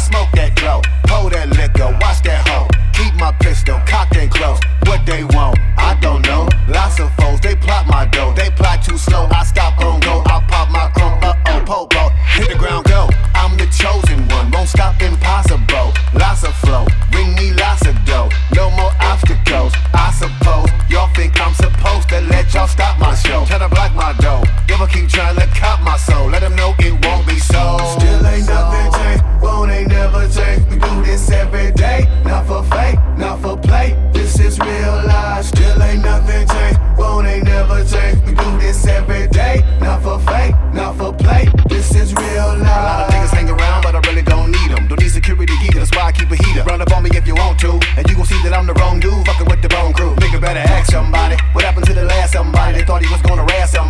smoke that glow. Hold that liquor, watch that hoe. Keep my pistol